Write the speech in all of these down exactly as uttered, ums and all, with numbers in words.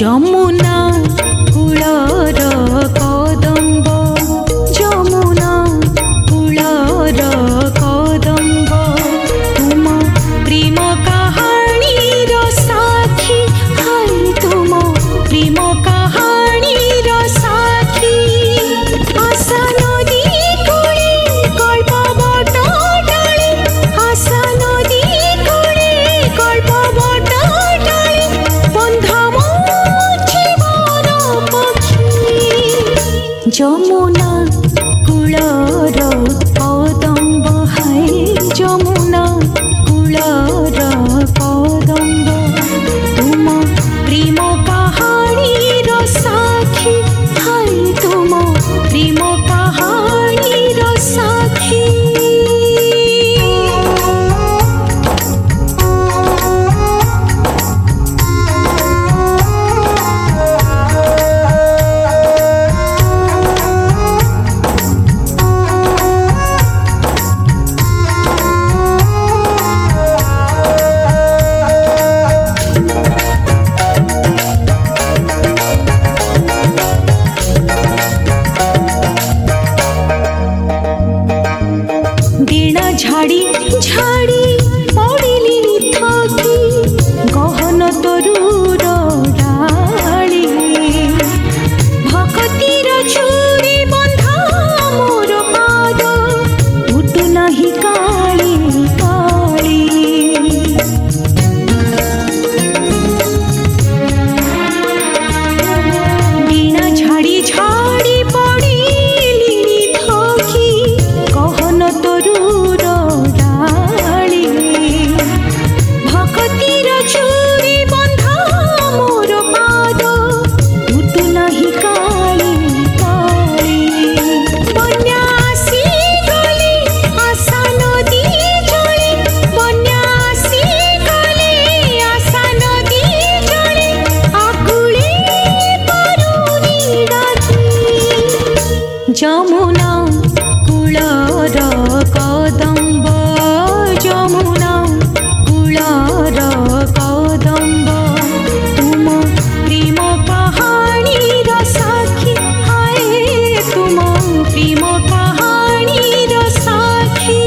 যমুনা কূলর কদম্ব যমুনা কূলর কদম্ব তুম প্রেম কাহাণীর সাক্ষী হাই তুম প্রেম কাহাণীর সাক্ষী আশা নদী কূলে কল্প বট ডালে আশা নদী কূলে কল্প বট ডালে বন্ধম জীবন পক্ষী যমুনা কূলর কদম্ব হাই যমুনা কূলর কদম্ব তুম প্রেম কাহাণীর সাক্ষী হাই তুম প্রেম কাহাণীর সাক্ষী বীণা ঝাড়ি ঝাড়ি পড়িলি থকি গহন তরুর ডালি ভকতির ছুরি বন্ধা মোর পাদ উঠু নাহি কালি কালি বীণা ঝাড়ি ঝাড়ি পড়িলি থকি গহন তরুর ডালি ভকতির ছুরি বন্ধা মোর পাদ উঠু নাহি কালি কালি বন্যা আসি গলে আশা নদী জলে বন্যা আসি গলে আশা নদী জলে আকুলে তরুণী ডাকি যমুনা কূলর কদম্ব যমুনা কূলর কদম্ব তুম প্রেম কাহাণীর সাক্ষী হায় তুম প্রেম কাহাণীর সাক্ষী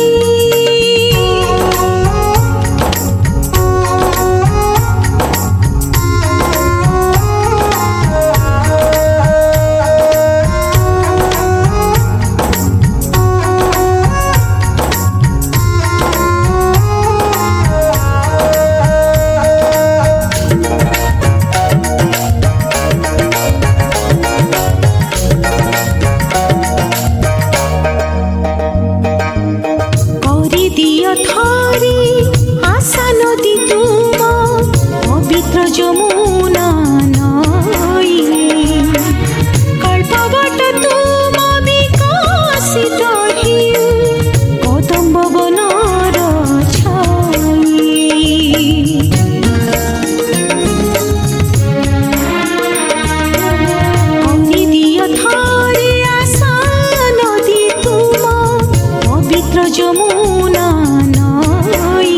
করি দিয় থরে আশা নদী তুম পবিত্র যমুনা নই কল্পবট তুম বিকশিত হিউ কদম্ব বনর ছাই করি দিয় থরে আশা নদী তুম পবিত্র যমুনা নই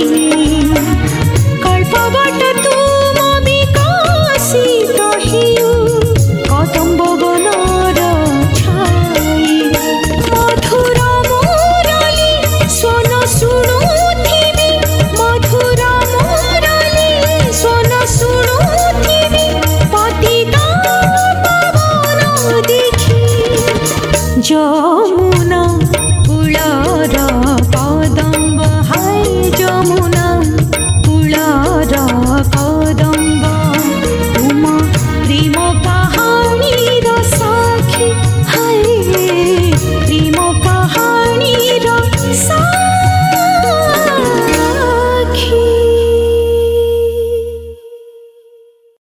কল্পবট তুম বিকশিত হিউ কদম্ব বনর ছাই মধুর মুরলী স্বন শুণুথিবি মধুর মুরলী স্বন শুণুথিবি পতিত পাবন দেখি যমুনা